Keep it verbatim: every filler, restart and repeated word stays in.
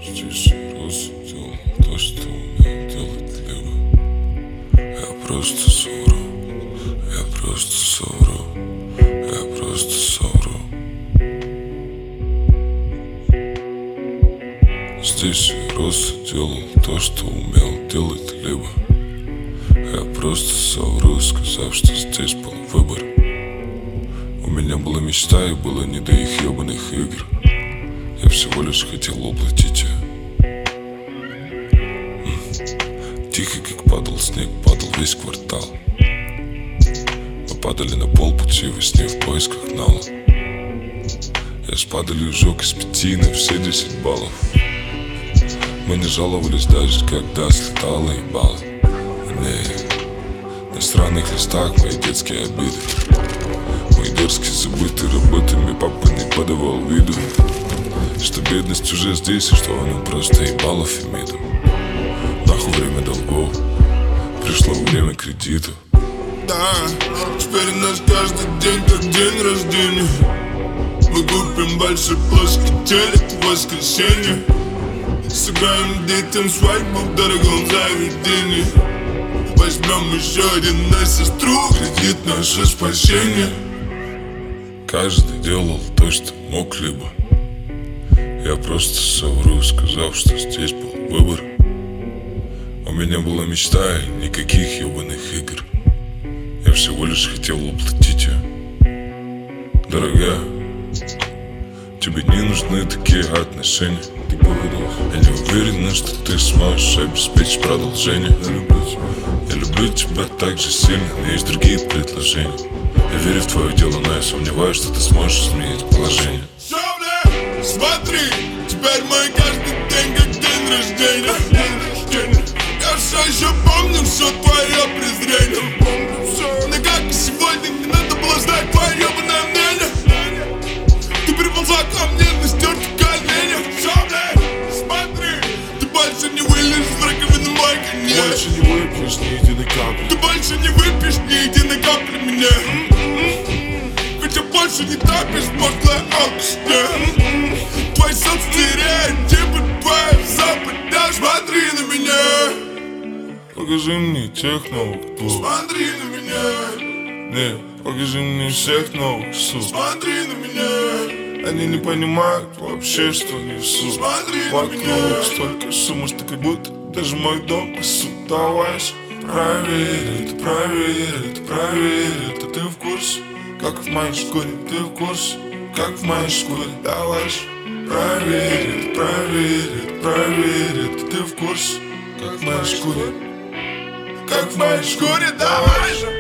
Здесь рос, делал то, что умел делать либо. Я просто совру, я просто совру, я просто совру. Здесь рос, делал то, что умел делать либо. Я просто совру, сказав, что здесь был выбор. У меня была мечта и было не до их ебаных игр. Я всего лишь хотел уплатить ее. Тихо, как падал снег, падал весь квартал. Мы падали на полпути во сне в поисках нала. Я с падалью жёг из пяти на все десять баллов. Мы не жаловались даже, когда слетало ебало. Не, на странных листах мои детские обиды. Мои дерзкие забытые работами папа не подавал виду, что бедность уже здесь и что она просто ебала Фемиду. Нахуй время долгов, пришло время кредиту. Да, теперь у нас каждый день как день рождения. Мы купим большой плоский телек в воскресенье. Сыграем детям свадьбу в дорогом заведении. Возьмем еще один на сестру, кредит наше спасение. Каждый делал то, что мог либо. Я просто совру, сказав, что здесь был выбор. У меня была мечта и никаких ебаных игр. Я всего лишь хотел уплатить ее. Дорогая, тебе не нужны такие отношения. Ты говоришь, я не уверена, что ты сможешь обеспечить продолжение. Я люблю тебя, я люблю тебя так же сильно, но есть другие предложения. Я верю в твое дело, но я сомневаюсь, что ты сможешь изменить положение. Смотри, теперь мой каждый день как день рождения. Я все еще помню все твое презрение. Но как и сегодня, не надо было знать твое ебаное мнение. Ты приползла ко мне на стертых коленях. Смотри, ты больше не вылезешь в раковину мой конец. Больше не выпьешь ни единой капли. Ты больше не выпьешь ни единой капли меня. Ведь я больше не топишь в пошлой алкашне. Твой собственный стереотипы, твой запад. Смотри на меня. Покажи мне тех новых двух. Смотри на меня. Не, покажи мне всех новых сук. Смотри на меня. Они не понимают вообще, что несут. Смотри на Вокруг меня. столько шума, что как будто даже мой дом пасут. Давай же, проверь это, проверь это, проверь это. Ты в курсе, как в моей шкуре? Ты в курсе, как в моей шкуре? Давай же, проверь это, проверь это, проверь это. Ты в курсе, как в моей шкуре? Как в моей шкуре, давай же.